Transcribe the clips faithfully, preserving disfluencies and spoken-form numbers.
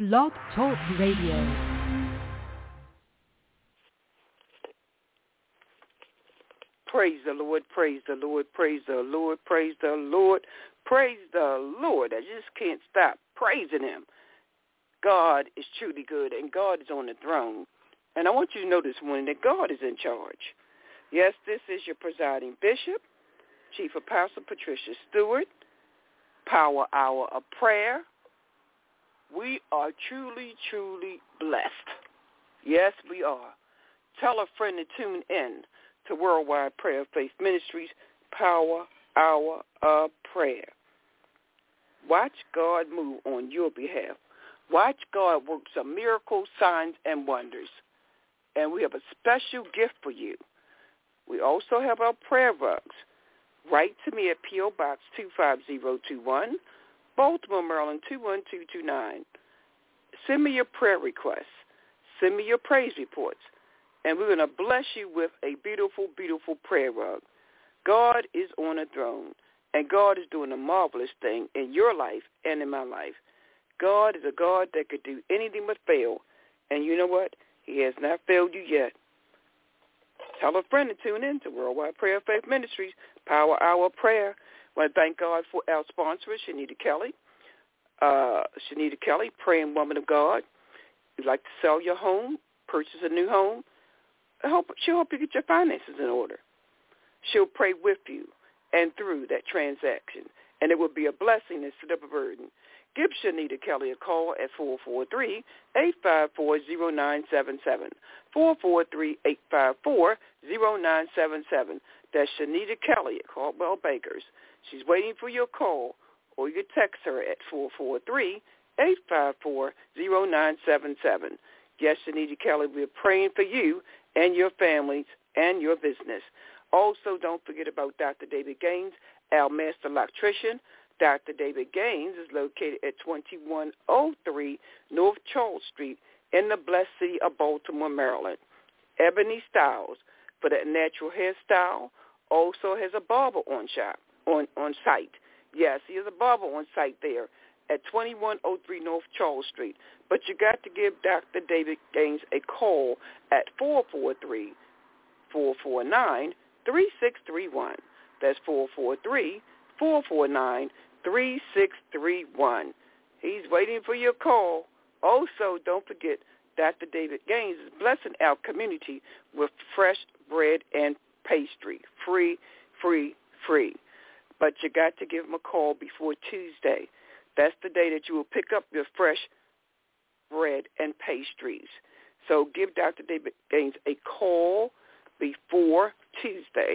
Blog Talk Radio. Praise the Lord, praise the Lord, praise the Lord, praise the Lord, praise the Lord. I just can't stop praising him. God is truly good, and God is on the throne. And I want you to know this morning that God is in charge. Yes, this is your presiding bishop, Chief Apostle Patricia Stewart, Power Hour of Prayer. We are truly, truly blessed. Yes, we are. Tell a friend to tune in to Worldwide Prayer Faith Ministries, Power Hour of Prayer. Watch God move on your behalf. Watch God work some miracles, signs, and wonders. And we have a special gift for you. We also have our prayer rugs. Write to me at P O. Box two five zero two one, Baltimore, Maryland two one two two nine. Send me your prayer requests. Send me your praise reports. And we're going to bless you with a beautiful, beautiful prayer rug. God is on a throne, and God is doing a marvelous thing in your life and in my life. God is a God that could do anything but fail. And you know what? He has not failed you yet. Tell a friend to tune in to Worldwide Prayer Faith Ministries, Power Hour of Prayer. I want to thank God for our sponsor, Shanita Kelly. Uh, Shanita Kelly, praying woman of God. You'd like to sell your home, purchase a new home, I hope, she'll help you get your finances in order. She'll pray with you and through that transaction, and it will be a blessing instead of a burden. Give Shanita Kelly a call at four four three, eight five four, zero nine seven seven, four four three, eight five four, zero nine seven seven. That's Shanita Kelly at Caldwell Bakers. She's waiting for your call, or you can text her at four four three, eight five four, zero nine seven seven. Yes, Shanita Kelly, we're praying for you and your families and your business. Also, don't forget about Doctor David Gaines, our master electrician. Doctor David Gaines is located at twenty-one oh three North Charles Street in the blessed city of Baltimore, Maryland. Ebony Styles for that natural hairstyle. Also has a barber on shop on, on site. Yes, he has a barber on site there at twenty-one oh three North Charles Street. But you got to give Doctor David Gaines a call at four four three, four four nine, three six three one. That's four four three, four four nine, three six three one. He's waiting for your call. Also, don't forget, Doctor David Gaines is blessing our community with fresh bread and pastry. Free, free, free. But you got to give him a call before Tuesday. That's the day that you will pick up your fresh bread and pastries. So give Doctor David Gaines a call before Tuesday.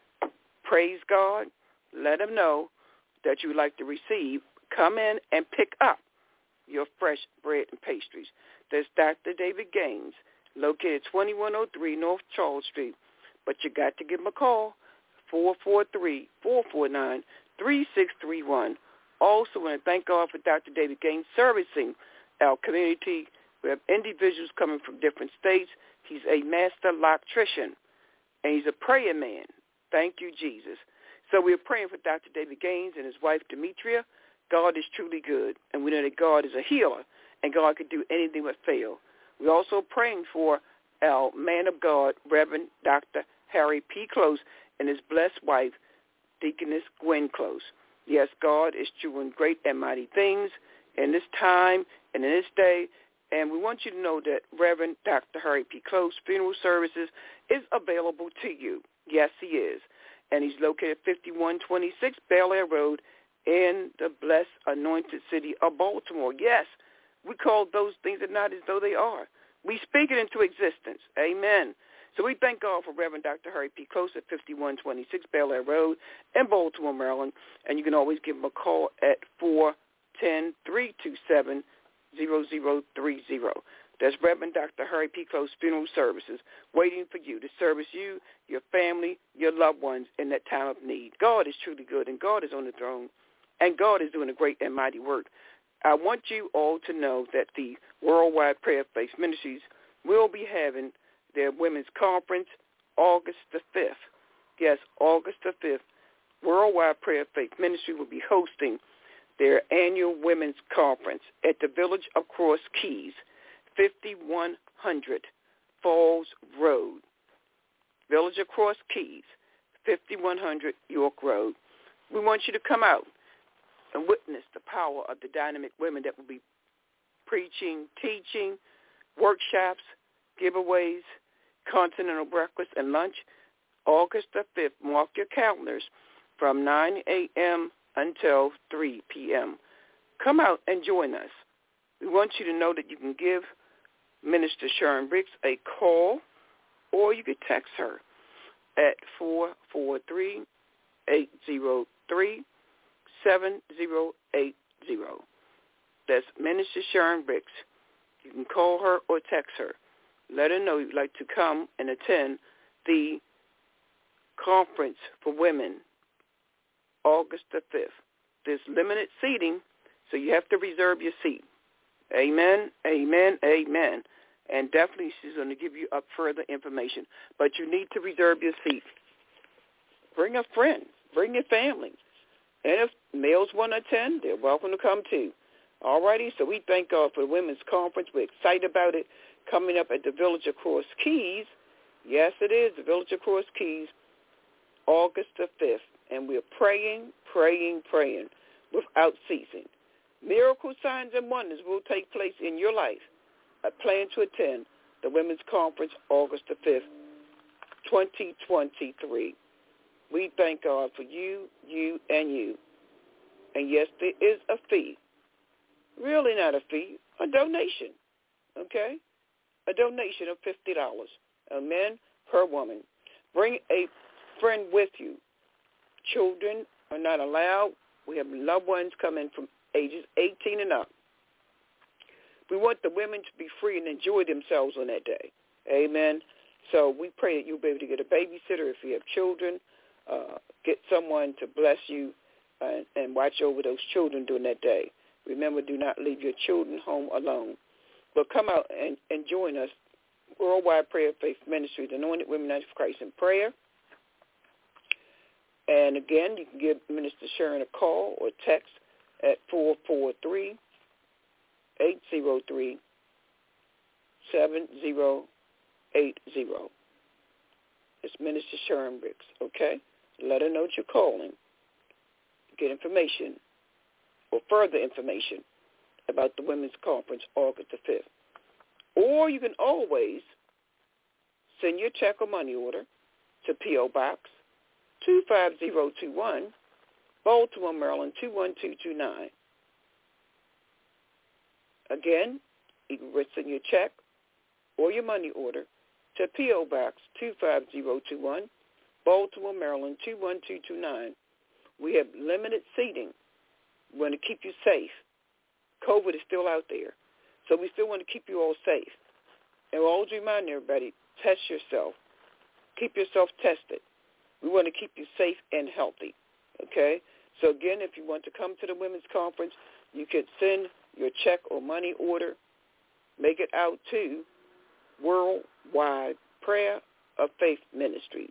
Praise God. Let him know that you would like to receive. Come in and pick up your fresh bread and pastries. There's Doctor David Gaines, located at twenty-one oh three North Charles Street. But you got to give him a call, four four three, four four nine, three six three one. Also, want to thank God for Doctor David Gaines servicing our community. We have individuals coming from different states. He's a master electrician, and he's a praying man. Thank you, Jesus. So we're praying for Doctor David Gaines and his wife, Demetria. God is truly good, and we know that God is a healer, and God can do anything but fail. We're also praying for our man of God, Reverend Doctor Harry P. Close, and his blessed wife, Deaconess Gwen Close. Yes, God is doing great and mighty things in this time and in this day. And we want you to know that Reverend Doctor Harry P. Close Funeral Services is available to you. Yes, he is. And he's located at fifty-one twenty-six Bel Air Road in the blessed, anointed city of Baltimore. Yes, we call those things that not as though they are. We speak it into existence. Amen. So we thank God for Reverend Doctor Harry P. Close at fifty-one twenty-six Bel Air Road in Baltimore, Maryland. And you can always give him a call at four one zero, three two seven, zero zero three zero. That's Reverend Doctor Harry P. Close Funeral Services, waiting for you to service you, your family, your loved ones in that time of need. God is truly good, and God is on the throne, and God is doing a great and mighty work. I want you all to know that the Worldwide Prayer Faith Ministries will be having their women's conference August the fifth. Yes, August the fifth. Worldwide Prayer Faith Ministry will be hosting their annual women's conference at the Village of Cross Keys, fifty-one hundred Falls Road. Village of Cross Keys, fifty-one hundred York Road. We want you to come out and witness the power of the dynamic women that will be preaching, teaching, workshops, giveaways, continental breakfast and lunch, August the fifth. Mark your calendars from nine a.m. until three p.m. Come out and join us. We want you to know that you can give Minister Sharon Briggs a call, or you could text her at four four three, eight zero three, seven zero eight zero. That's Minister Sharon Briggs. You can call her or text her. Let her know you'd like to come and attend the conference for women, August the fifth. There's limited seating, so you have to reserve your seat. Amen, amen, amen. And definitely she's going to give you up further information. But you need to reserve your seat. Bring a friend. Bring your family. And if males want to attend, they're welcome to come too. All righty, so we thank God for the Women's Conference. We're excited about it coming up at the Village of Cross Keys. Yes, it is, the Village of Cross Keys, August the fifth. And we're praying, praying, praying without ceasing. Miracle signs and wonders will take place in your life. I plan to attend the Women's Conference August the fifth, twenty twenty-three. We thank God for you, you, and you. And yes, there is a fee. Really not a fee, a donation, okay? A donation of fifty dollars, amen, per woman. Bring a friend with you. Children are not allowed. We have loved ones coming from ages eighteen and up. We want the women to be free and enjoy themselves on that day, amen. So we pray that you'll be able to get a babysitter if you have children. Uh, get someone to bless you uh, and watch over those children during that day. Remember, do not leave your children home alone. But come out and, and join us, Worldwide Prayer Faith Ministries, Anointed Women United for Christ in Prayer. And again, you can give Minister Sharon a call or text at four four three, eight zero three, seven zero eight zero. It's Minister Sharon Briggs, okay? Let her know that you're calling. Get information or further information about the Women's Conference August the fifth. Or you can always send your check or money order to P O Box two five zero two one, Baltimore, Maryland two one two two nine. Again, you can send your check or your money order to P O Box two five zero two one, Baltimore, Maryland two one two two nine. We have limited seating. We want to keep you safe. COVID is still out there, so we still want to keep you all safe. And we'll always remind everybody, test yourself. Keep yourself tested. We want to keep you safe and healthy, okay? So, again, if you want to come to the Women's Conference, you can send your check or money order, make it out to Worldwide Prayer of Faith Ministries.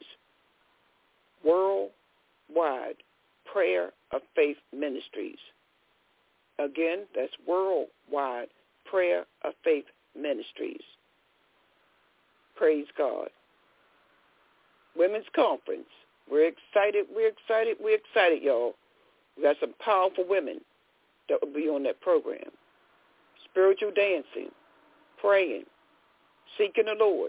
Worldwide Prayer of Faith Ministries. Again, that's Worldwide Prayer of Faith Ministries. Praise God. Women's Conference. We're excited, we're excited, we're excited, y'all. We got some powerful women that will be on that program. Spiritual dancing, praying, seeking the Lord.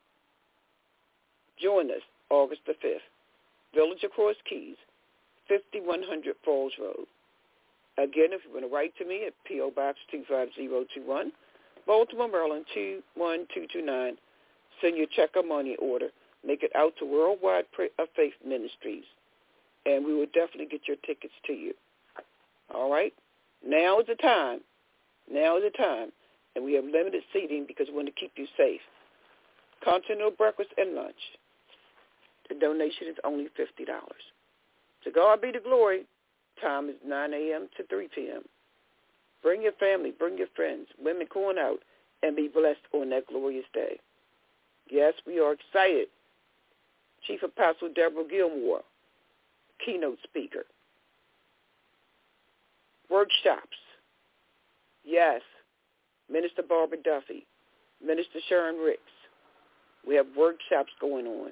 Join us August the fifth. Village of Cross Keys, fifty-one hundred Falls Road. Again, if you want to write to me at P O Box two five zero two one, Baltimore, Maryland two one two two nine, send your check or money order. Make it out to Worldwide Prayer of Faith Ministries, and we will definitely get your tickets to you. All right? Now is the time. Now is the time. And we have limited seating because we want to keep you safe. Continental breakfast and lunch. The donation is only fifty dollars. To God be the glory. Time is nine a.m. to three p.m. Bring your family, bring your friends, women going out, and be blessed on that glorious day. Yes, we are excited. Chief Apostle Deborah Gilmore, keynote speaker. workshops. Yes, Minister Barbara Duffy, Minister Sharon Ricks. We have workshops going on.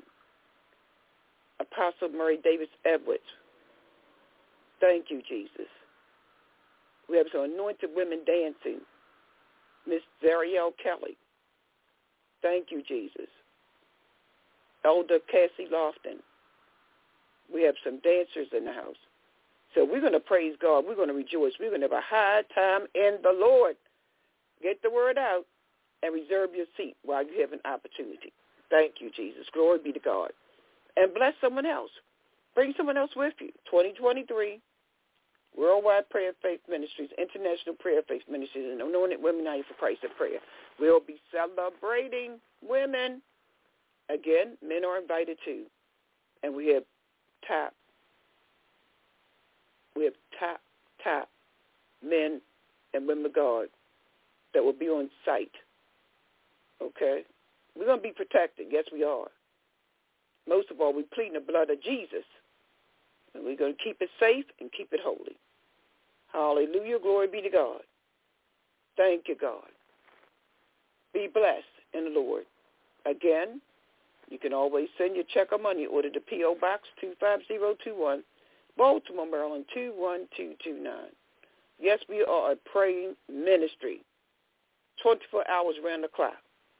Apostle Murray Davis Edwards. Thank you, Jesus. We have some anointed women dancing. Miss Zariel Kelly. Thank you, Jesus. Elder Cassie Lofton. We have some dancers in the house. So we're going to praise God. We're going to rejoice. We're going to have a high time in the Lord. Get the word out and reserve your seat while you have an opportunity. Thank you, Jesus. Glory be to God. And bless someone else. Bring someone else with you. twenty twenty-three, Worldwide Prayer Faith Ministries, International Prayer Faith Ministries, and Anointed Women United for Christ in Prayer. We'll be celebrating women. Again, men are invited too. And we have top, we have top, top men and women of God that will be on site. Okay? We're going to be protected. Yes, we are. Most of all, we're pleading the blood of Jesus. And we're going to keep it safe and keep it holy. Hallelujah. Glory be to God. Thank you, God. Be blessed in the Lord. Again, you can always send your check or money order to P O. Box two five zero two one, Baltimore, Maryland, two one two two nine. Yes, we are a praying ministry, twenty-four hours around the clock.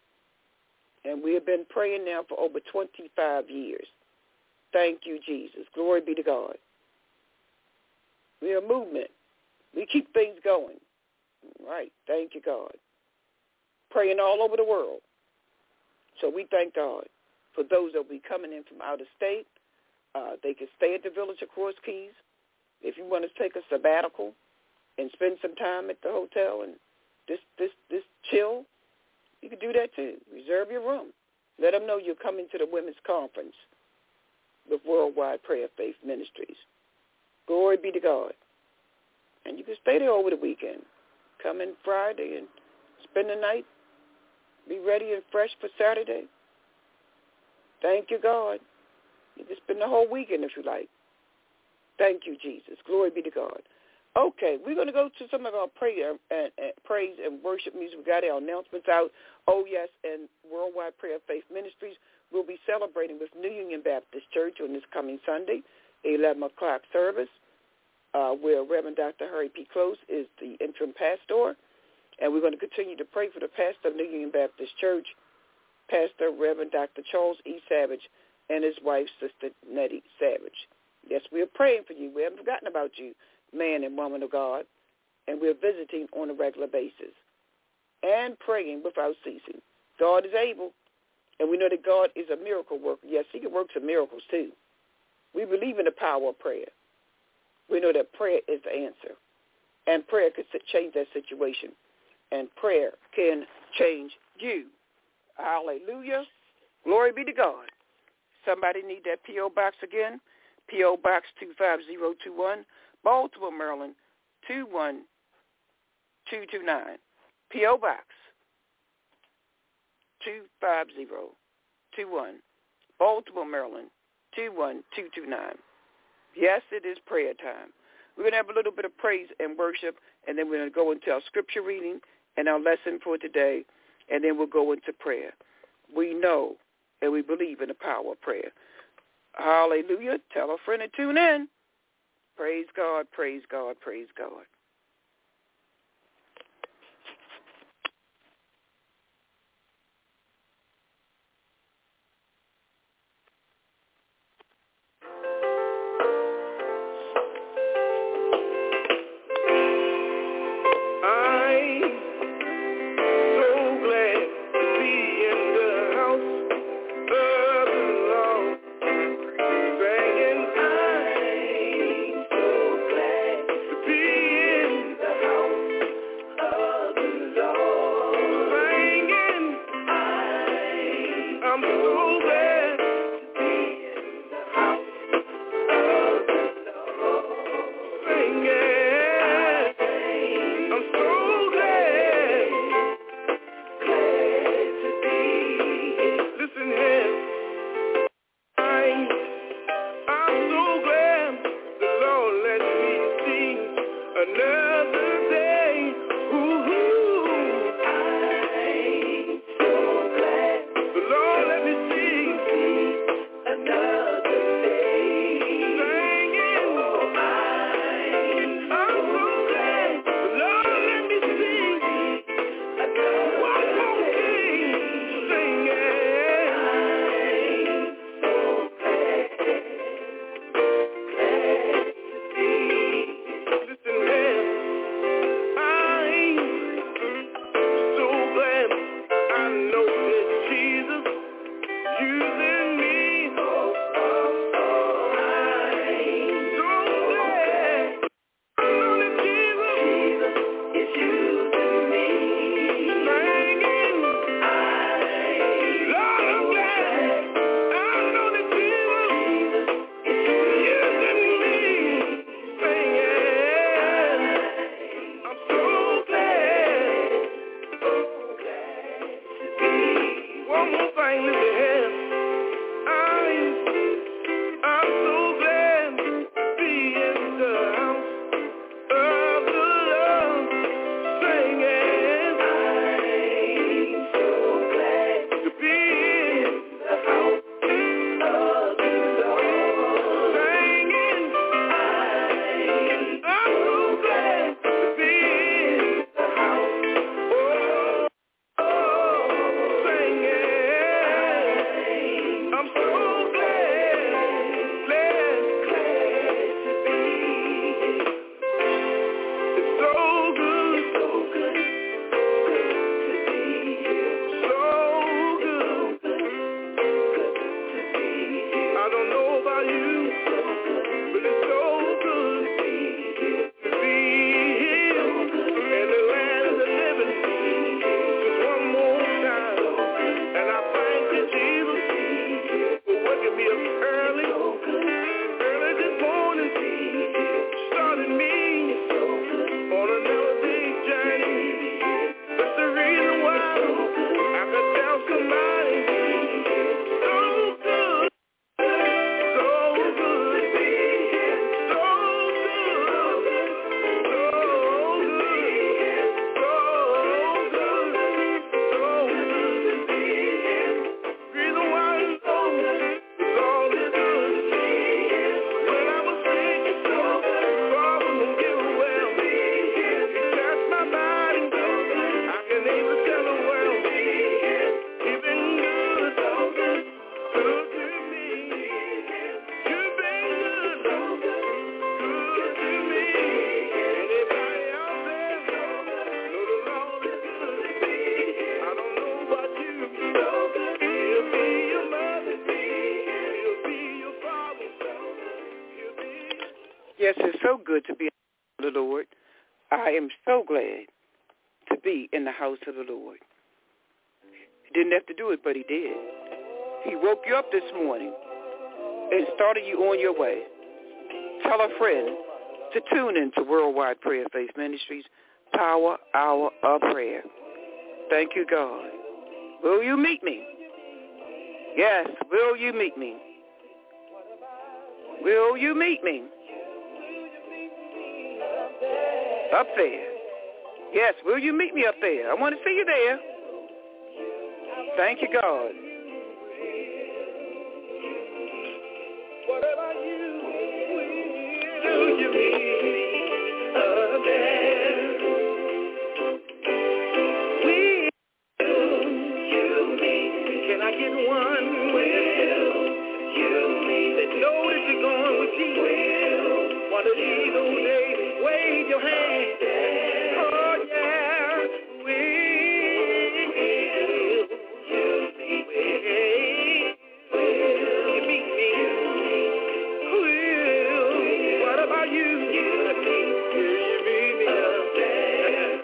And we have been praying now for over twenty-five years. Thank you, Jesus. Glory be to God. We are a movement. We keep things going. Right. Thank you, God. Praying all over the world. So we thank God for those that will be coming in from out of state. Uh, they can stay at the Village of Cross Keys. If you want to take a sabbatical and spend some time at the hotel and just, just, just chill, you can do that too. Reserve your room. Let them know you're coming to the women's conference with Worldwide Prayer Faith Ministries. Glory be to God. And you can stay there over the weekend. Come in Friday and spend the night. Be ready and fresh for Saturday. Thank you, God. You can spend the whole weekend if you like. Thank you, Jesus. Glory be to God. Okay, we're going to go to some of our prayer and, and praise and worship music. We got our announcements out. Oh, yes, and Worldwide Prayer Faith Ministries will be celebrating with New Union Baptist Church on this coming Sunday, eleven o'clock service, uh, where Reverend Doctor Harry P. Close is the interim pastor. And we're going to continue to pray for the pastor of New Union Baptist Church, Pastor Reverend Doctor Charles E. Savage, and his wife, Sister Nettie Savage. Yes, we are praying for you. We haven't forgotten about you, man and woman of God, and we're visiting on a regular basis and praying without ceasing. God is able, and we know that God is a miracle worker. Yes, he can work some miracles too. We believe in the power of prayer. We know that prayer is the answer, and prayer can change that situation, and prayer can change you. Hallelujah. Glory be to God. Somebody need that P O. Box again? P O. Box two five zero two one, Baltimore, Maryland, two one two two nine. P O. Box two five zero two one, Baltimore, Maryland, two one two two nine. Yes, it is prayer time. We're going to have a little bit of praise and worship, and then we're going to go into our scripture reading and our lesson for today, and then we'll go into prayer. We know and we believe in the power of prayer. Hallelujah. Tell a friend to tune in. Praise God, praise God, praise God. Another good to be in the house of the Lord. I am so glad to be in the house of the Lord. He didn't have to do it, but he did. He woke you up this morning and started you on your way. Tell a friend to tune in to Worldwide Prayer Faith Ministries, Power Hour of Prayer. Thank you, God. Will you meet me? Yes, will you meet me? Will you meet me? Up there. Yes, will you meet me up there? I want to see you there. Thank you, God. What about you? Will you meet me up there? Will you meet me? Can I get one? Will you meet me? Know that you're going with Jesus. One of these old days, wave your hand. Oh, yeah. Will you meet me? Will you meet me? Will. What about you? Will you meet me up there?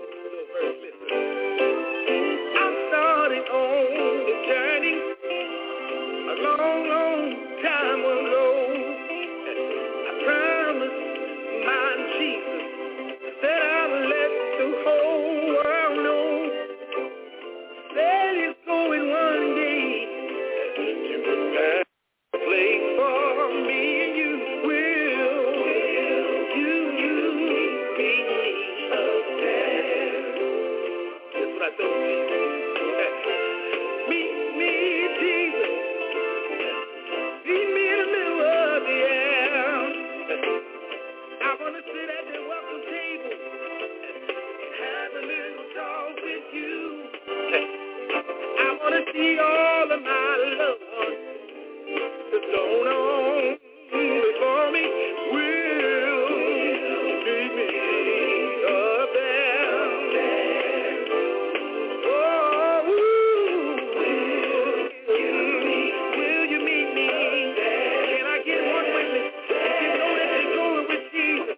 I started on the journey a long, long time ago. I promised my Jesus that I would let the whole world know that it's going one day to prepare a place for me and you. Will you meet me up there? That's what I told Jesus. Meet me, Jesus. Meet me in the middle of the air. I want to sit at the welcome table and have a little talk with you. I want to see all of my loved ones that's going on before me. Will meet me up there. Oh, will you meet me? Can I get one witness? If you know that you're going with Jesus,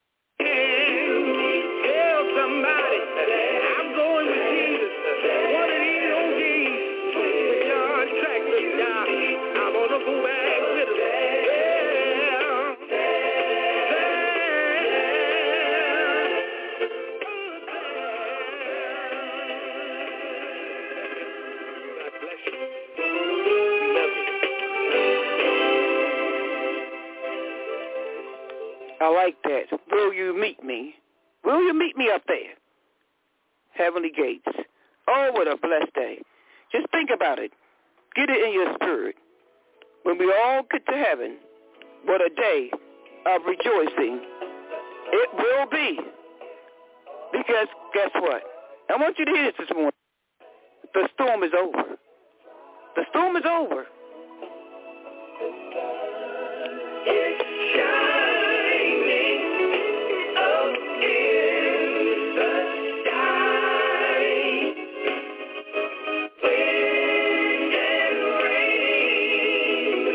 tell somebody I'm going with Jesus. One of these old days, when John tracked us down, I'm gonna go back with him. God bless you. We love you. I like that. Will you meet me? Will you meet me up there? Heavenly gates. Oh, what a blessed day. Just think about it. Get it in your spirit. When we all get to heaven, what a day of rejoicing it will be. Because guess what? I want you to hear this this morning. The storm is over. The storm is over. It's shining up in the sky. Wind and rain,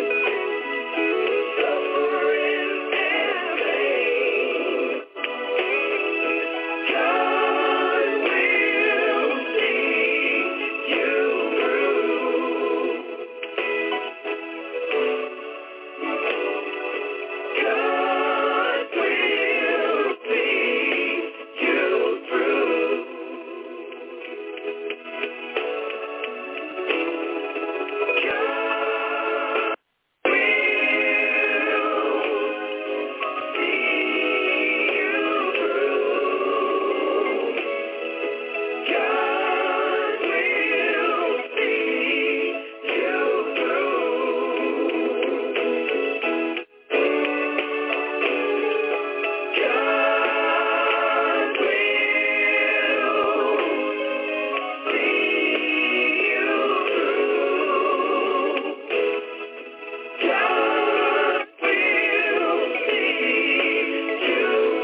suffering and pain. God will see you through. God will see you through. God will see you through. God will see you through. God will see you through. God will see you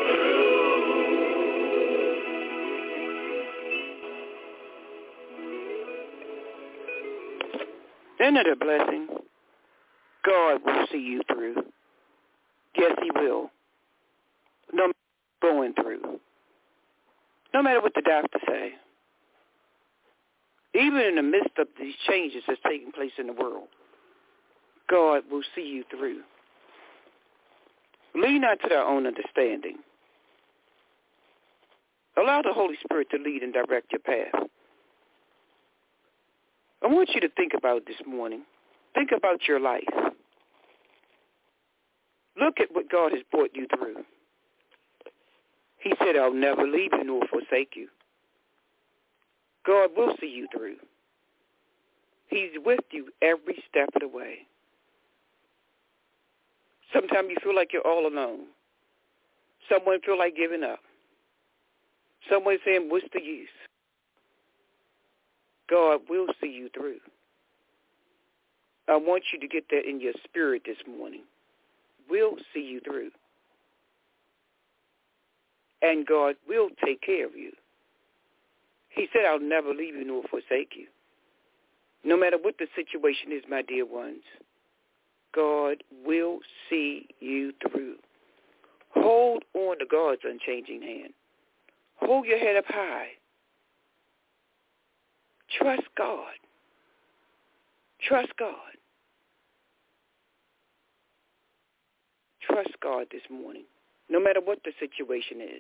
through. Isn't it a blessing? God will see you through. Yes, he will. through. No matter what the doctors say. Even in the midst of these changes that's taking place in the world, God will see you through. Lean not to their own understanding. Allow the Holy Spirit to lead and direct your path. I want you to think about this morning. Think about your life. Look at what God has brought you through. He said, I'll never leave you nor forsake you. God will see you through. He's with you every step of the way. Sometimes you feel like you're all alone. Someone feel like giving up. Someone saying, what's the use? God will see you through. I want you to get that in your spirit this morning. Will see you through. And God will take care of you. He said, I'll never leave you nor forsake you. No matter what the situation is, my dear ones, God will see you through. Hold on to God's unchanging hand. Hold your head up high. Trust God. Trust God. Trust God this morning, no matter what the situation is.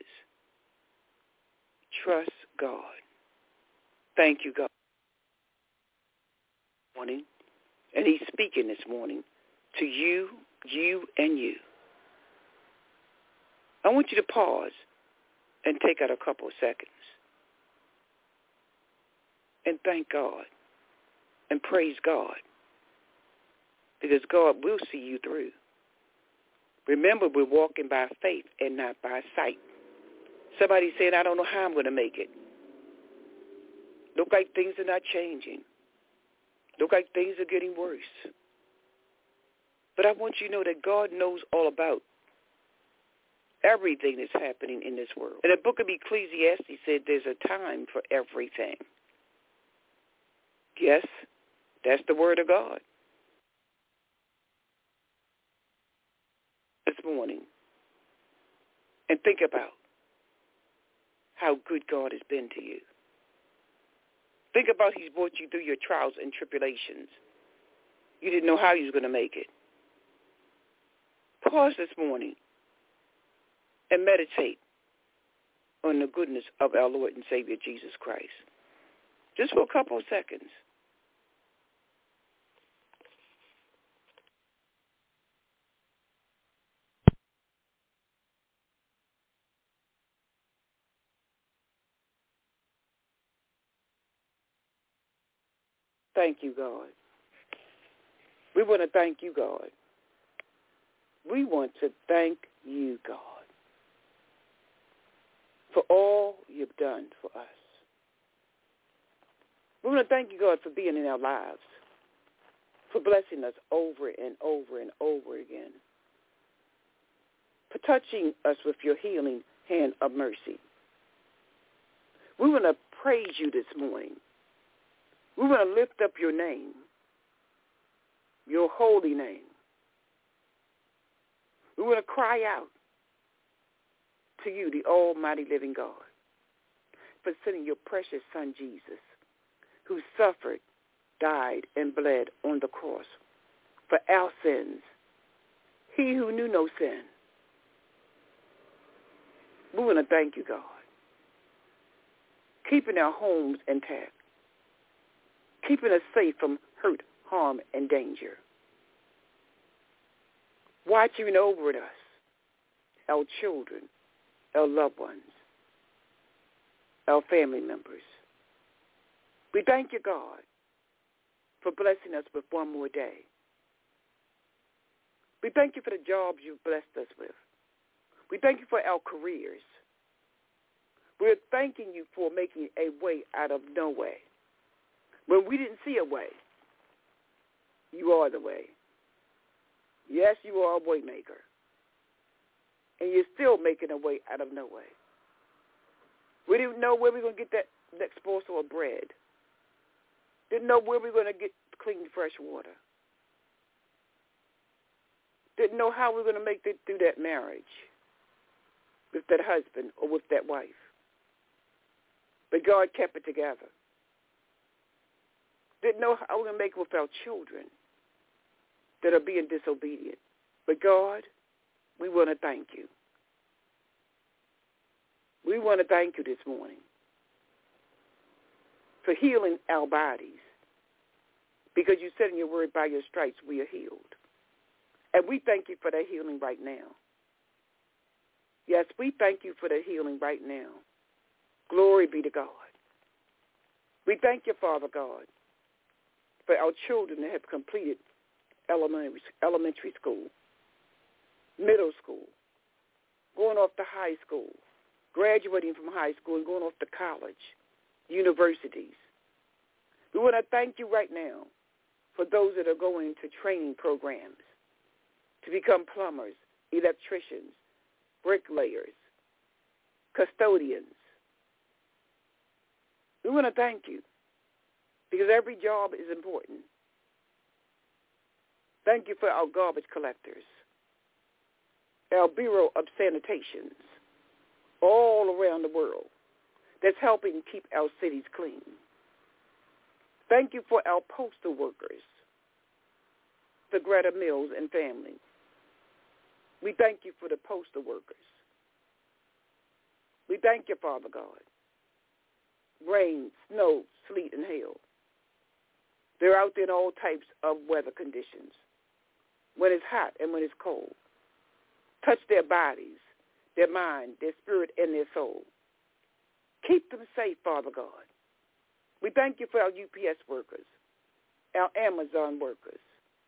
Trust God. Thank you, God. Morning, and he's speaking this morning to you, you, and you. I want you to pause and take out a couple of seconds and thank God and praise God, because God will see you through. Remember, we're walking by faith and not by sight. Somebody saying, I don't know how I'm going to make it. Look like things are not changing. Look like things are getting worse. But I want you to know that God knows all about everything that's happening in this world. In the book of Ecclesiastes said there's a time for everything. Yes, that's the word of God. This morning, and think about how good God has been to you. Think about he's brought you through your trials and tribulations. You didn't know how you was going to make it. Pause this morning and meditate on the goodness of our Lord and Savior Jesus Christ. Just for a couple of seconds. Thank you, God. We want to thank you, God. We want to thank you, God, for all you've done for us. We want to thank you, God, for being in our lives, for blessing us over and over and over again, for touching us with your healing hand of mercy. We want to praise you this morning. We want to lift up your name, your holy name. We want to cry out to you, the almighty living God, for sending your precious son, Jesus, who suffered, died, and bled on the cross for our sins, he who knew no sin. We want to thank you, God, keeping our homes intact, keeping us safe from hurt, harm, and danger, watching over us, our children, our loved ones, our family members. We thank you, God, for blessing us with one more day. We thank you for the jobs you've blessed us with. We thank you for our careers. We're thanking you for making a way out of no way. When we didn't see a way, you are the way. Yes, you are a way maker. And you're still making a way out of no way. We didn't know where we were going to get that next morsel of bread. Didn't know where we were going to get clean, fresh water. Didn't know how we were going to make it through that marriage. with that husband or with that wife. But God kept it together. Didn't know how we're going to make it with our children that are being disobedient. But God, we want to thank you. We want to thank you this morning for healing our bodies, because you said in your word, by your stripes we are healed. And we thank you for that healing right now. Yes, we thank you for that healing right now. Glory be to God. We thank you, Father God, for our children that have completed elementary, elementary school, middle school, going off to high school, graduating from high school and going off to college, universities. We want to thank you right now for those that are going to training programs to become plumbers, electricians, bricklayers, custodians. We want to thank you because every job is important. Thank you for our garbage collectors, our Bureau of Sanitations all around the world that's helping keep our cities clean. Thank you for our postal workers, the Greta Mills and family. We thank you for the postal workers. We thank you, Father God. Rain, snow, sleet, and hail. They're out there in all types of weather conditions, when it's hot and when it's cold. Touch their bodies, their mind, their spirit, and their soul. Keep them safe, Father God. We thank you for our U P S workers, our Amazon workers.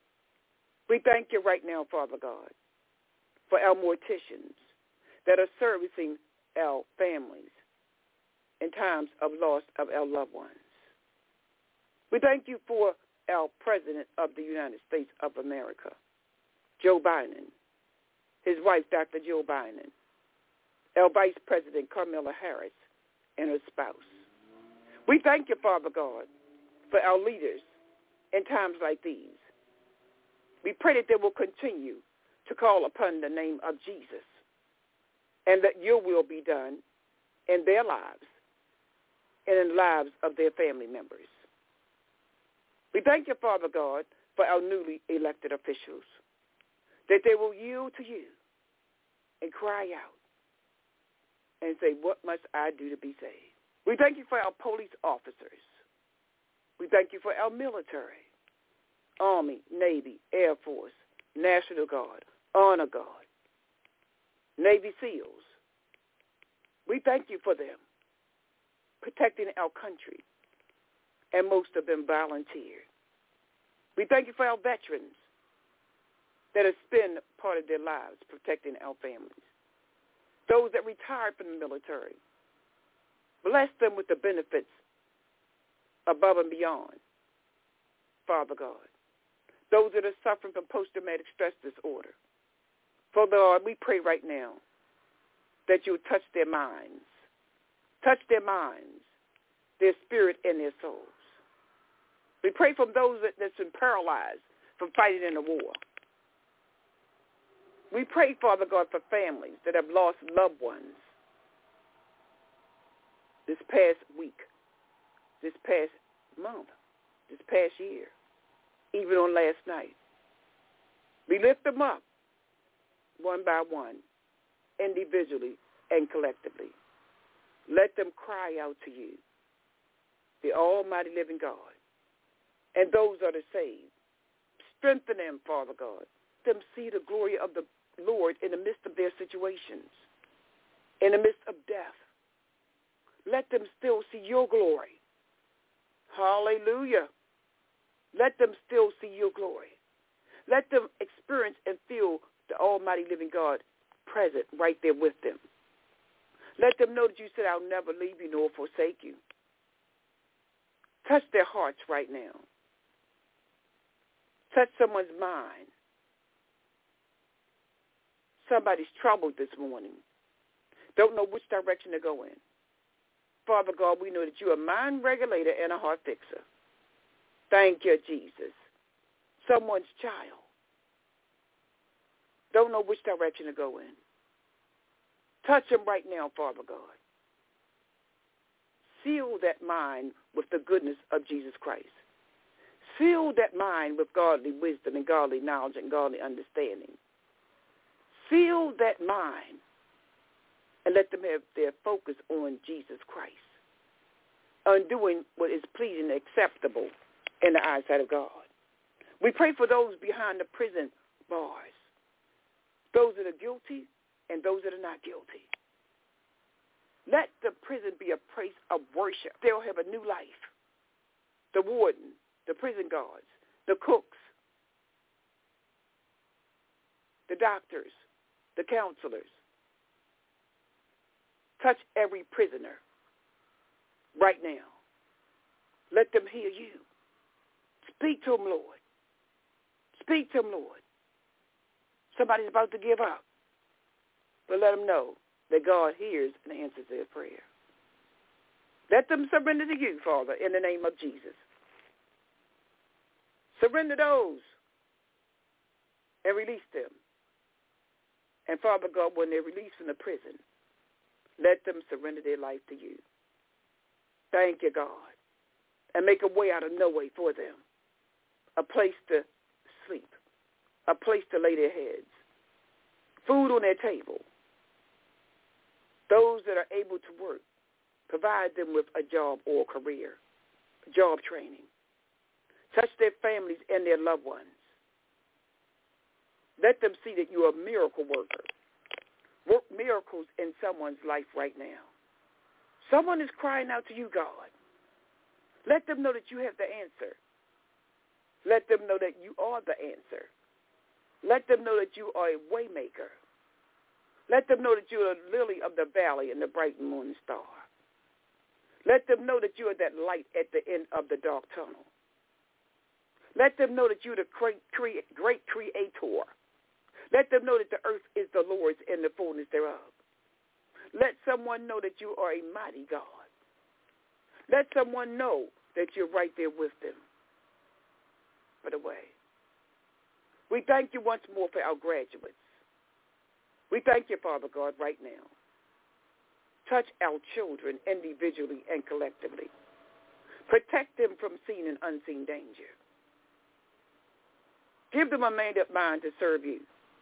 We thank you right now, Father God, for our morticians that are servicing our families in times of loss of our loved ones. We thank you for our President of the United States of America, Joe Biden, his wife, Doctor Jill Biden, our Vice President, Kamala Harris, and her spouse. We thank you, Father God, for our leaders in times like these. We pray that they will continue to call upon the name of Jesus and that your will be done in their lives and in the lives of their family members. We thank you, Father God, for our newly elected officials, that they will yield to you and cry out and say, what must I do to be saved? We thank you for our police officers. We thank you for our military, Army, Navy, Air Force, National Guard, Honor Guard, Navy SEALs. We thank you for them protecting our country, and most of them volunteered. We thank you for our veterans that have spent part of their lives protecting our families. Those that retired from the military, bless them with the benefits above and beyond, Father God. Those that are suffering from post-traumatic stress disorder, Father God, we pray right now that you would touch their minds, touch their minds, their spirit, and their souls. We pray for those that, that's been paralyzed from fighting in a war. We pray, Father God, for families that have lost loved ones this past week, this past month, this past year, even on last night. We lift them up one by one, individually and collectively. Let them cry out to you, the almighty living God, and those that are saved. Strengthen them, Father God. Let them see the glory of the Lord in the midst of their situations, in the midst of death. Let them still see your glory. Hallelujah. Let them still see your glory. Let them experience and feel the almighty living God present right there with them. Let them know that you said, I'll never leave you nor forsake you. Touch their hearts right now. Touch someone's mind. Somebody's troubled this morning. Don't know which direction to go in. Father God, we know that you're a mind regulator and a heart fixer. Thank you, Jesus. Someone's child. Don't know which direction to go in. Touch them right now, Father God. Seal that mind with the goodness of Jesus Christ. Seal that mind with godly wisdom and godly knowledge and godly understanding. Seal that mind and let them have their focus on Jesus Christ, on doing what is pleasing and acceptable in the eyesight of God. We pray for those behind the prison bars, those that are guilty and those that are not guilty. Let the prison be a place of worship. They'll have a new life. The warden, the prison guards, the cooks, the doctors, the counselors. Touch every prisoner right now. Let them hear you. Speak to them, Lord. Speak to them, Lord. Somebody's about to give up, but let them know that God hears and answers their prayer. Let them surrender to you, Father, in the name of Jesus. Surrender those and release them. And Father God, when they're released from the prison, let them surrender their life to you. Thank you, God. And make a way out of no way for them. A place to sleep. A place to lay their heads. Food on their table. Those that are able to work, provide them with a job or career, job training. Touch their families and their loved ones. Let them see that you are a miracle worker. Work miracles in someone's life right now. Someone is crying out to you, God. Let them know that you have the answer. Let them know that you are the answer. Let them know that you are a way maker. Let them know that you are the lily of the valley and the bright morning star. Let them know that you are that light at the end of the dark tunnel. Let them know that you are the great, great creator. Let them know that the earth is the Lord's and the fullness thereof. Let someone know that you are a mighty God. Let someone know that you're right there with them. By the way, we thank you once more for our graduates. We thank you, Father God, right now. Touch our children individually and collectively. Protect them from seen and unseen danger. Give them a made-up mind to serve you.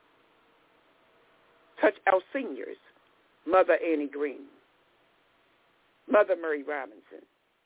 Touch our seniors, Mother Annie Green, Mother Mary Robinson,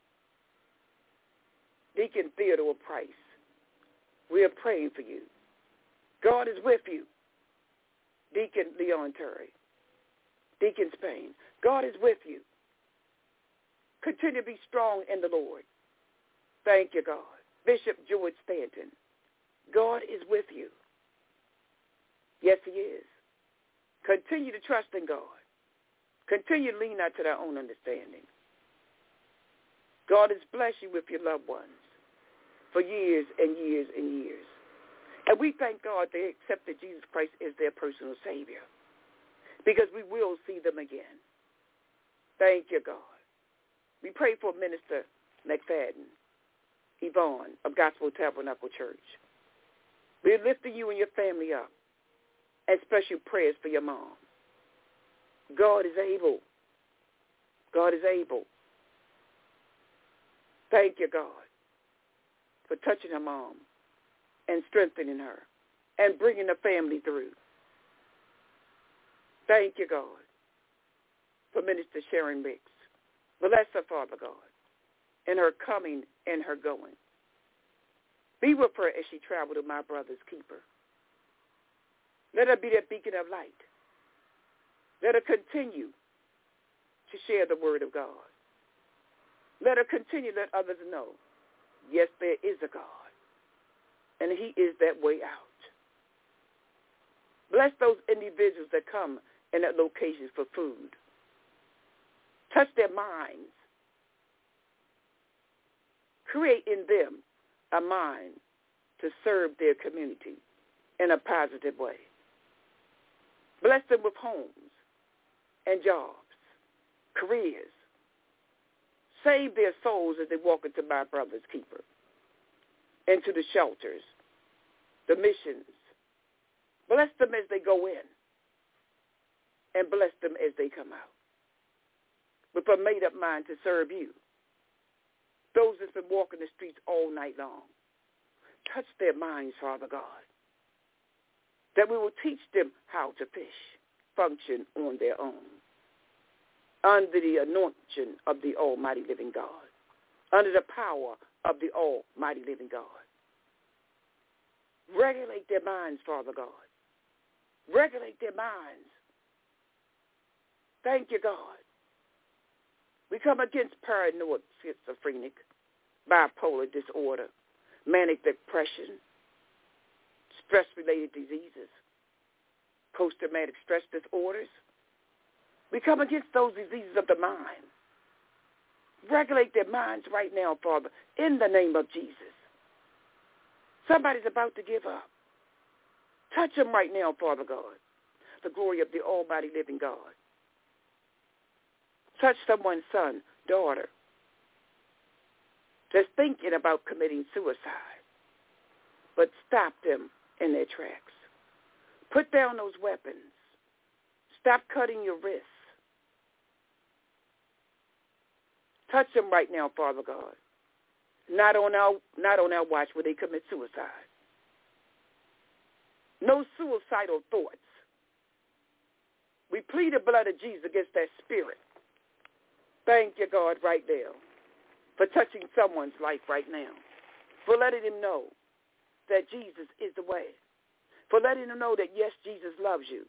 Deacon Theodore Price. We are praying for you. God is with you. Deacon Leon Terry, Deacon Spain, God is with you. Continue to be strong in the Lord. Thank you, God. Bishop George Stanton, God is with you. Yes, he is. Continue to trust in God. Continue to lean not to their own understanding. God has blessed you with your loved ones for years and years and years. And we thank God they accepted Jesus Christ as their personal Savior because we will see them again. Thank you, God. We pray for Minister McFadden, Yvonne of Gospel Tabernacle Church. We're lifting you and your family up, and special prayers for your mom. God is able. God is able. Thank you, God, for touching her mom and strengthening her and bringing the family through. Thank you, God, for Minister Sharon Riggs. Bless her, Father God, in her coming and her going. Be with her as she traveled to my brother's keeper. Let her be that beacon of light. Let her continue to share the word of God. Let her continue to let others know, yes, there is a God, and he is that way out. Bless those individuals that come in that location for food. Touch their minds. Create in them a mind to serve their community in a positive way. Bless them with homes and jobs, careers. Save their souls as they walk into my brother's keeper, into the shelters, the missions. Bless them as they go in. and bless them as they come out with a made-up mind to serve you. Those that's been walking the streets all night long, touch their minds, Father God, that we will teach them how to fish, function on their own, under the anointing of the almighty living God, under the power of the almighty living God. Regulate their minds, Father God. Regulate their minds. Thank you, God. We come against paranoid schizophrenic, bipolar disorder, manic depression, stress-related diseases, post-traumatic stress disorders. We come against those diseases of the mind. Regulate their minds right now, Father, in the name of Jesus. Somebody's about to give up. Touch them right now, Father God, the glory of the almighty living God. Touch someone's son, daughter, that's thinking about committing suicide, but stop them in their tracks. Put down those weapons. Stop cutting your wrists. Touch them right now, Father God. Not on our not on our watch where they commit suicide. No suicidal thoughts. We plead the blood of Jesus against that spirit. Thank you, God, right now, for touching someone's life right now, for letting them know that Jesus is the way, for letting them know that, yes, Jesus loves you,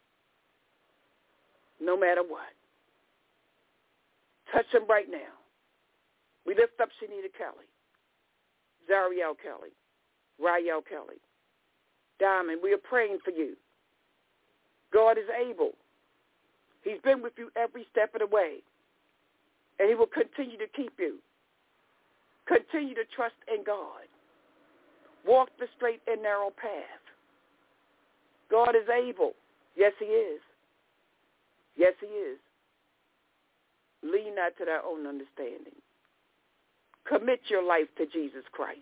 no matter what. Touch them right now. We lift up Shanita Kelly, Zariel Kelly, Rael Kelly, Diamond. We are praying for you. God is able. He's been with you every step of the way, and he will continue to keep you. Continue to trust in God. Walk the straight and narrow path. God is able. Yes, he is. Yes, he is. Lean not to thy own understanding. Commit your life to Jesus Christ.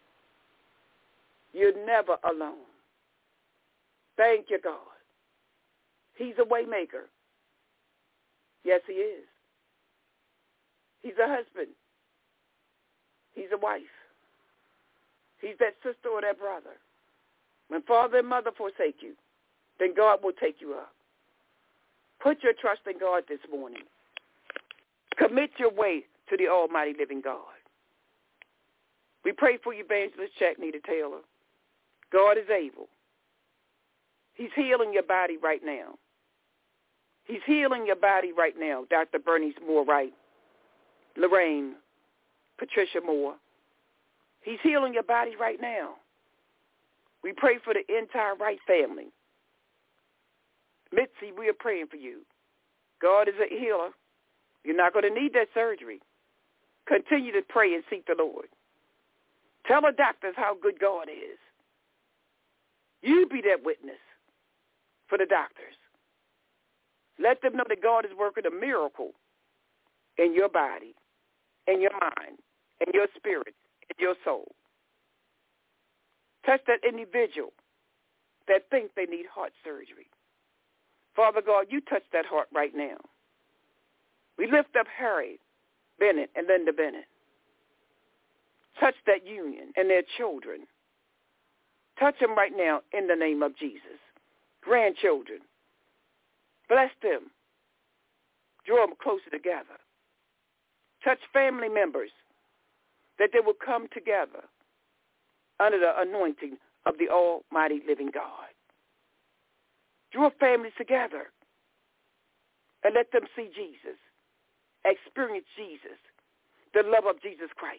You're never alone. Thank you, God. He's a way maker. Yes, he is. He's a husband. He's a wife. He's that sister or that brother. When father and mother forsake you, then God will take you up. Put your trust in God this morning. Commit your way to the almighty living God. We pray for you, Evangelist Chatnita Taylor. God is able. He's healing your body right now. He's healing your body right now, Doctor Bernice Moore Wright, Lorraine, Patricia Moore. He's healing your body right now. We pray for the entire Wright family. Mitzi, we are praying for you. God is a healer. You're not going to need that surgery. Continue to pray and seek the Lord. Tell the doctors how good God is. You be that witness for the doctors. Let them know that God is working a miracle in your body, in your mind, in your spirit, in your soul. Touch that individual that thinks they need heart surgery. Father God, you touch that heart right now. We lift up Harry Bennett and Linda Bennett. Touch that union and their children. Touch them right now in the name of Jesus. Grandchildren. Bless them. Draw them closer together. Touch family members that they will come together under the anointing of the almighty living God. Draw families together and let them see Jesus, experience Jesus, the love of Jesus Christ.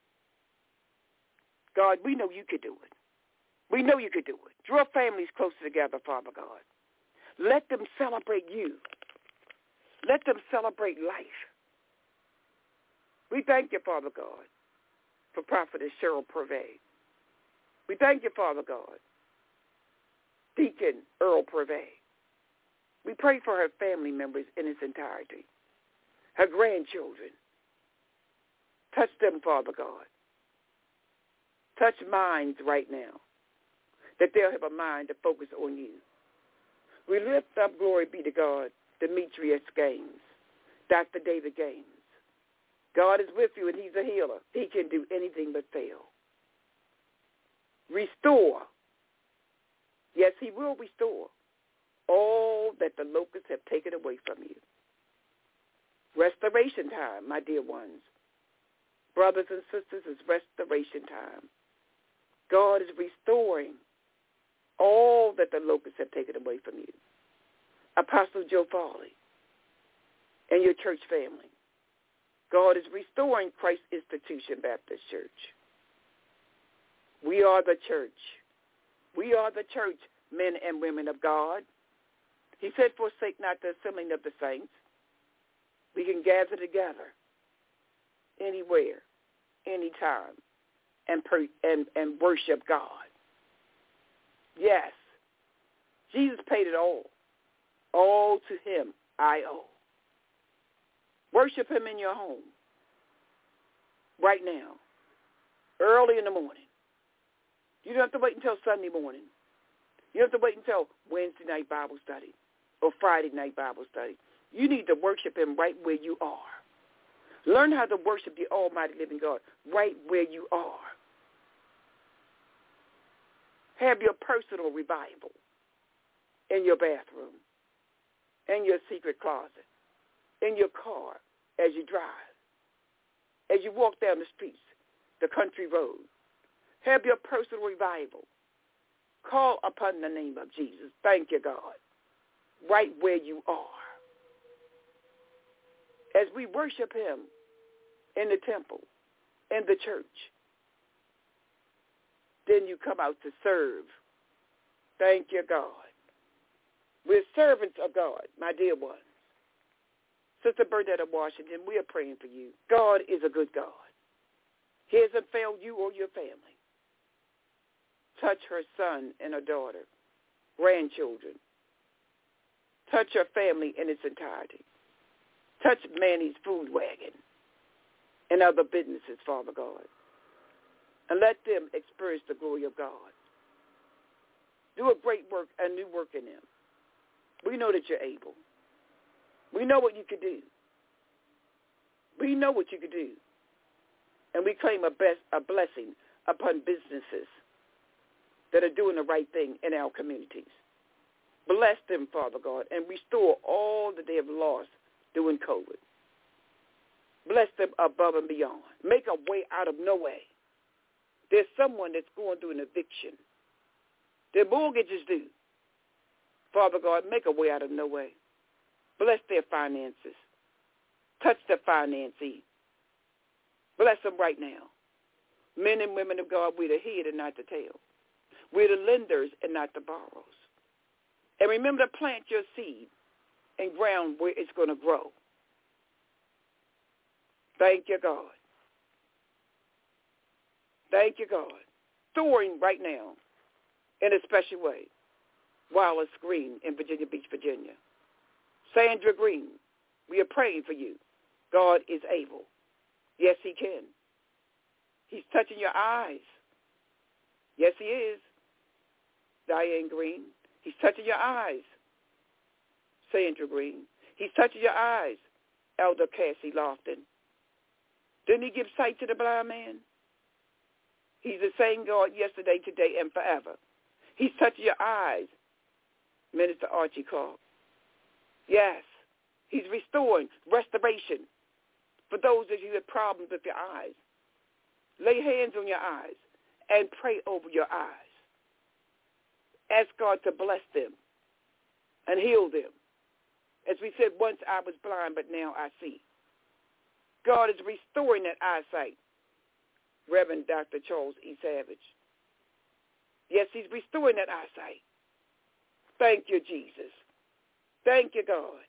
God, we know you could do it. We know you could do it. Draw families closer together, Father God. Let them celebrate you. Let them celebrate life. We thank you, Father God, for Prophetess Cheryl Purvey. We thank you, Father God, Deacon Earl Purvey. We pray for her family members in its entirety, her grandchildren. Touch them, Father God. Touch minds right now, that they'll have a mind to focus on you. We lift up, glory be to God, Demetrius Gaines, Doctor David Gaines. God is with you, and he's a healer. He can do anything but fail. Restore. Yes, he will restore all that the locusts have taken away from you. Restoration time, my dear ones. Brothers and sisters, it's restoration time. God is restoring all that the locusts have taken away from you. Apostle Joe Farley and your church family. God is restoring Christ Institution Baptist Church. We are the church. We are the church, men and women of God. He said, forsake not the assembling of the saints. We can gather together anywhere, anytime, and, per, and, and worship God. Yes, Jesus paid it all. All to him I owe. Worship him in your home right now, early in the morning. You don't have to wait until Sunday morning. You don't have to wait until Wednesday night Bible study or Friday night Bible study. You need to worship him right where you are. Learn how to worship the almighty living God right where you are. Have your personal revival in your bathroom, in your secret closet, in your car, as you drive, as you walk down the streets, the country road. Have your personal revival. Call upon the name of Jesus. Thank you, God, right where you are. As we worship him in the temple, in the church, then you come out to serve. Thank you, God. We're servants of God, my dear ones. Sister Bernadette of Washington, we are praying for you. God is a good God. He hasn't failed you or your family. Touch her son and her daughter, grandchildren. Touch her family in its entirety. Touch Manny's food wagon and other businesses, Father God. And let them experience the glory of God. Do a great work, a new work in them. We know that you're able. We know what you could do. We know what you could do. And we claim a, best, a blessing upon businesses that are doing the right thing in our communities. Bless them, Father God, and restore all that they have lost during COVID. Bless them above and beyond. Make a way out of no way. There's someone that's going through an eviction. Their mortgage is due. Father God, make a way out of no way. Bless their finances. Touch their financee. Bless them right now. Men and women of God, we're the head and not the tail. We're the lenders and not the borrowers. And remember to plant your seed in ground where it's going to grow. Thank you, God. Thank you, God. Storing right now in a special way. Wallace Green in Virginia Beach, Virginia. Sandra Green, we are praying for you. God is able. Yes, he can. He's touching your eyes. Yes, he is. Diane Green, he's touching your eyes. Sandra Green, he's touching your eyes. Elder Cassie Lofton. Didn't he give sight to the blind man? He's the same God yesterday, today, and forever. He's touching your eyes. Minister Archie Clark. Yes, he's restoring, restoration for those of you who have problems with your eyes. Lay hands on your eyes and pray over your eyes. Ask God to bless them and heal them. As we said, once I was blind, but now I see. God is restoring that eyesight. Reverend Doctor Charles E. Savage. Yes, he's restoring that eyesight. Thank you, Jesus. Thank you, God.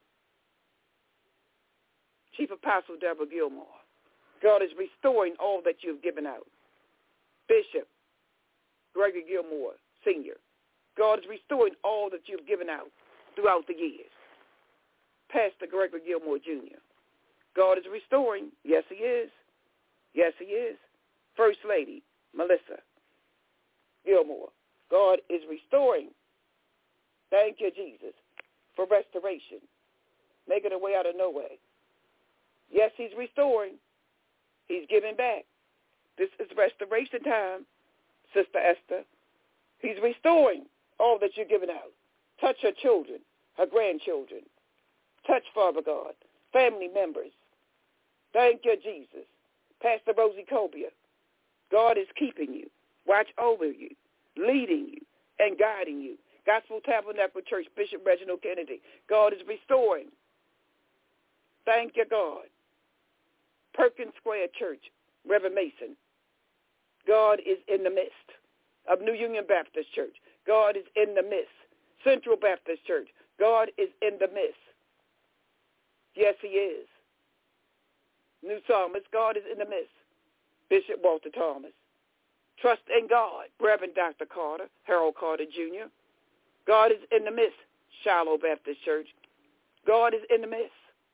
Chief Apostle Deborah Gilmore. God is restoring all that you've given out. Bishop Gregory Gilmore, Senior. God is restoring all that you've given out throughout the years. Pastor Gregory Gilmore, Junior God is restoring. Yes, he is. Yes, he is. First Lady Melissa Gilmore. God is restoring. Thank you, Jesus. for restoration, making a way out of no way. Yes, he's restoring. He's giving back. This is restoration time, Sister Esther. He's restoring all that you're giving out. Touch her children, her grandchildren. Touch, Father God, family members. Thank you, Jesus. Pastor Rosie Cobia, God is keeping you, watch over you, leading you, and guiding you. Gospel Tabernacle Church, Bishop Reginald Kennedy, God is restoring. Thank you, God. Perkins Square Church, Reverend Mason, God is in the midst. Of New Union Baptist Church, God is in the midst. Central Baptist Church, God is in the midst. Yes, he is. New Psalmist, God is in the midst. Bishop Walter Thomas. Trust in God, Reverend Doctor Carter, Harold Carter Junior God is in the midst. Shiloh Baptist Church, God is in the midst.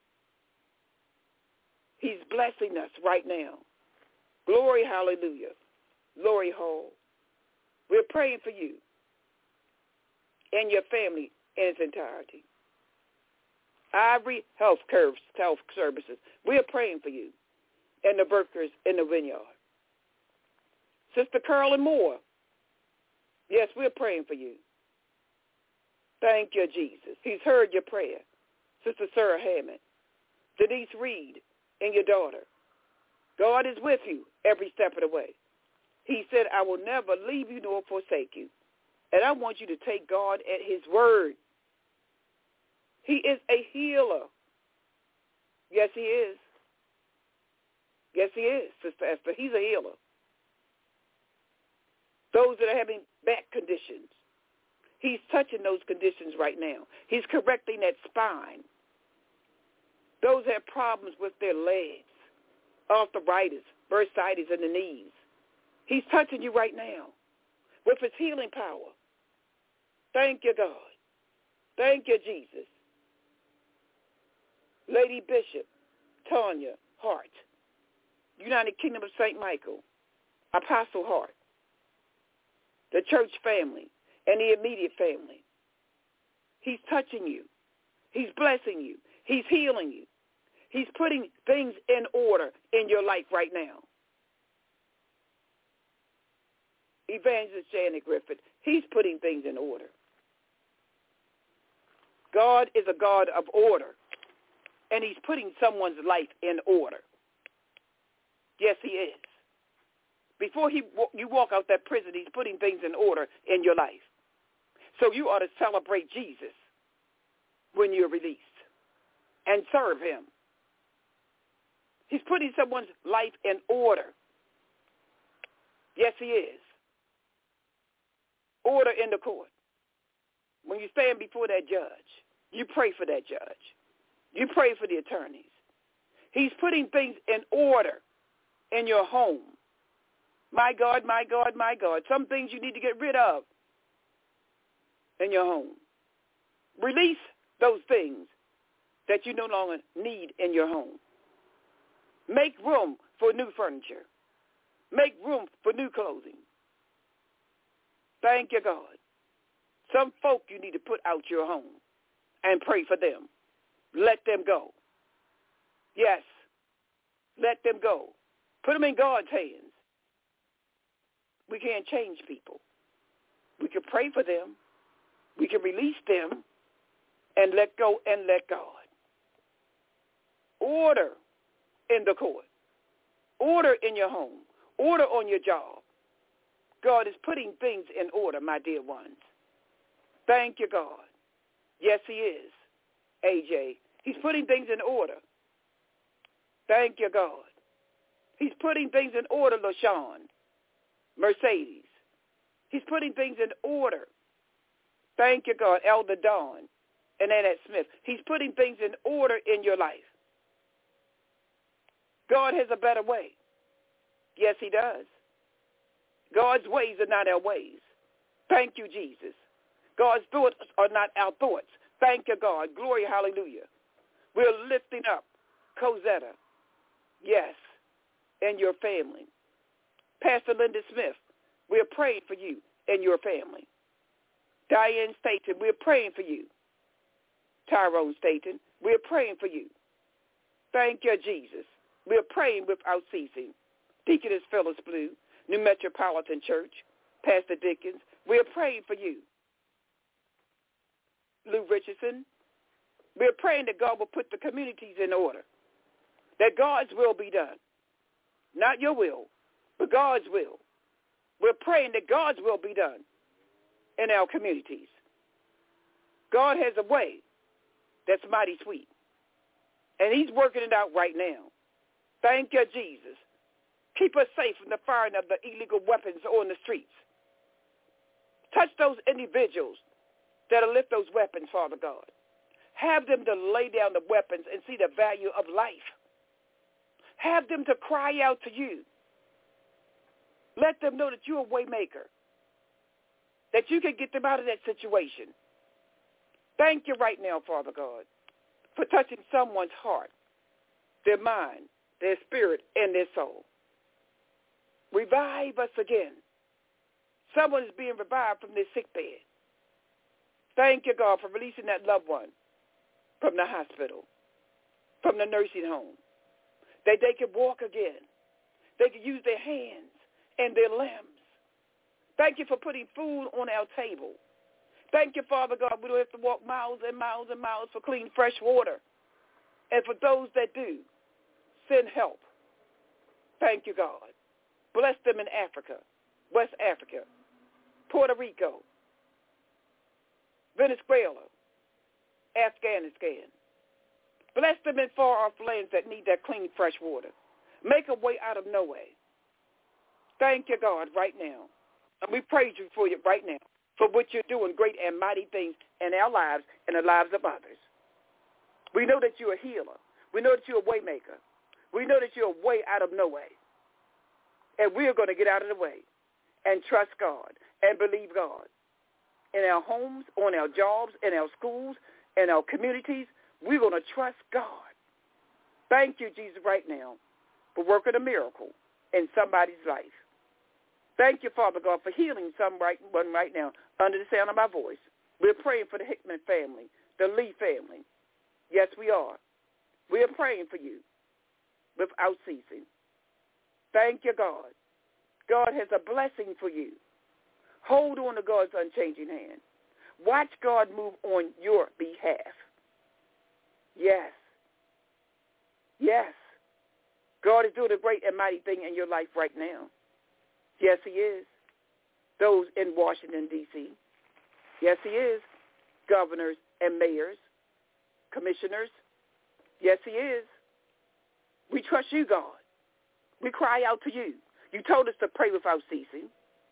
He's blessing us right now. Glory, hallelujah. Glory, Hall. We're praying for you and your family in its entirety. Ivory Health Curves Health Services, we're praying for you and the workers in the vineyard. Sister Carolyn Moore, yes, we're praying for you. Thank you, Jesus. He's heard your prayer. Sister Sarah Hammond, Denise Reed, and your daughter. God is with you every step of the way. He said, I will never leave you nor forsake you. And I want you to take God at his word. He is a healer. Yes, he is. Yes, he is, Sister Esther. He's a healer. Those that are having back conditions, he's touching those conditions right now. He's correcting that spine. Those that have problems with their legs, arthritis, bursitis in the knees. He's touching you right now with his healing power. Thank you, God. Thank you, Jesus. Lady Bishop Tanya Hart, United Kingdom of Saint Michael, Apostle Hart, the church family, and the immediate family. He's touching you. He's blessing you. He's healing you. He's putting things in order in your life right now. Evangelist Janet Griffith, he's putting things in order. God is a God of order, and he's putting someone's life in order. Yes, he is. Before he you walk out that prison, he's putting things in order in your life. So you ought to celebrate Jesus when you're released and serve him. He's putting someone's life in order. Yes, he is. Order in the court. When you stand before that judge, you pray for that judge. You pray for the attorneys. He's putting things in order in your home. My God, my God, my God. Some things you need to get rid of in your home. Release those things that you no longer need in your home. Make room for new furniture. Make room for new clothing. Thank you, God. Some folk you need to put out your home and pray for them. Let them go. Yes, let them go. Put them in God's hands. We can't change people. We can pray for them. We can release them and let go and let God. Order in the court. Order in your home. Order on your job. God is putting things in order, my dear ones. Thank you, God. Yes, he is, A J. He's putting things in order. Thank you, God. He's putting things in order, LaShawn, Mercedes. He's putting things in order. Thank you, God, Elder Dawn and Annette Smith. He's putting things in order in your life. God has a better way. Yes, he does. God's ways are not our ways. Thank you, Jesus. God's thoughts are not our thoughts. Thank you, God. Glory, hallelujah. We're lifting up Cosetta, yes, and your family. Pastor Linda Smith, we're praying for you and your family. Diane Staten, we're praying for you. Tyrone Staten. We're praying for you. Thank you, Jesus. We're praying without ceasing. Deaconess Phyllis Blue, New Metropolitan Church, Pastor Dickens, we're praying for you. Lou Richardson, we're praying that God will put the communities in order, that God's will be done. Not your will, but God's will. We're praying that God's will be done in our communities. God has a way that's mighty sweet, and he's working it out right now. Thank you, Jesus. Keep us safe from the firing of the illegal weapons on the streets. Touch those individuals that'll lift those weapons, Father God. Have them to lay down the weapons and see the value of life. Have them to cry out to you. Let them know that you're a way maker, that you can get them out of that situation. Thank you right now, Father God, for touching someone's heart, their mind, their spirit, and their soul. Revive us again. Someone is being revived from their sick bed. Thank you, God, for releasing that loved one from the hospital, from the nursing home, that they can walk again. They can use their hands and their limbs. Thank you for putting food on our table. Thank you, Father God, we don't have to walk miles and miles and miles for clean, fresh water. And for those that do, send help. Thank you, God. Bless them in Africa, West Africa, Puerto Rico, Venezuela, Afghanistan. Bless them in far-off lands that need that clean, fresh water. Make a way out of no way. Thank you, God, right now. And we praise you for you right now, for what you're doing, great and mighty things in our lives and the lives of others. We know that you're a healer. We know that you're a way maker. We know that you're a way out of no way. And we're going to get out of the way and trust God and believe God. In our homes, on our jobs, in our schools, in our communities, we're going to trust God. Thank you, Jesus, right now for working a miracle in somebody's life. Thank you, Father God, for healing someone right, right now under the sound of my voice. We're praying for the Hickman family, the Lee family. Yes, we are. We are praying for you without ceasing. Thank you, God. God has a blessing for you. Hold on to God's unchanging hand. Watch God move on your behalf. Yes. Yes. God is doing a great and mighty thing in your life right now. Yes, he is. Those in Washington, D C Yes, he is. Governors and mayors, commissioners. Yes, he is. We trust you, God. We cry out to you. You told us to pray without ceasing.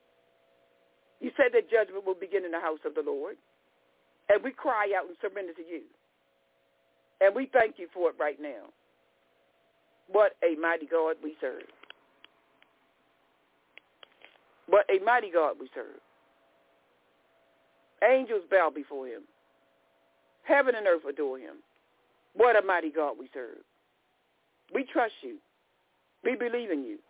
You said that judgment will begin in the house of the Lord. And we cry out and surrender to you. And we thank you for it right now. What a mighty God we serve. What a mighty God we serve. Angels bow before him. Heaven and earth adore him. What a mighty God we serve. We trust you. We believe in you.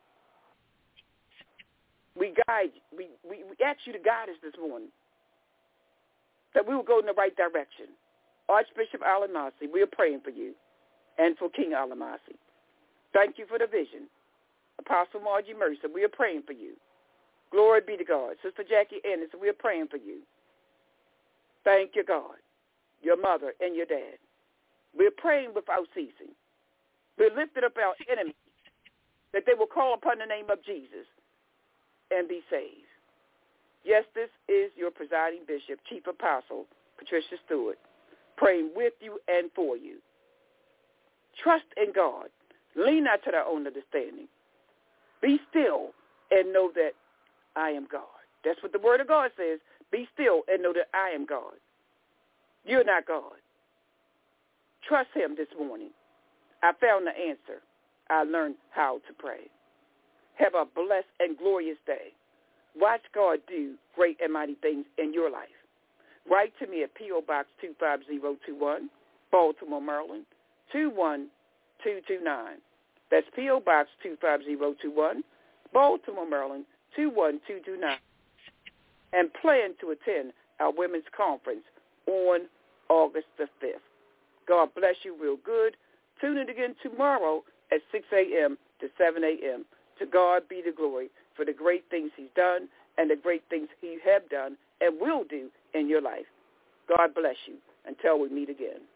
We guide, we, we, we ask you to guide us this morning, that we will go in the right direction. Archbishop Alamasi, we are praying for you and for King Alamasi. Thank you for the vision. Apostle Margie Mercer, we are praying for you. Glory be to God. Sister Jackie Anderson, we are praying for you. Thank you, God, your mother and your dad. We're praying without ceasing. We're lifting up our enemies, that they will call upon the name of Jesus and be saved. Yes, this is your presiding bishop, Chief Apostle, Patricia Stewart, praying with you and for you. Trust in God. Lean not to their own understanding. Be still and know that I am God. That's what the word of God says. Be still and know that I am God. You're not God. Trust him this morning. I found the answer. I learned how to pray. Have a blessed and glorious day. Watch God do great and mighty things in your life. Write to me at P O. Box two five zero two one, Baltimore, Maryland, two one two two nine. That's P O. Box two five zero two one, Baltimore, Maryland, two one two two nine. And plan to attend our women's conference on August the fifth. God bless you real good. Tune in again tomorrow at six a.m. to seven a.m. To God be the glory for the great things he's done and the great things he have done and will do in your life. God bless you until we meet again.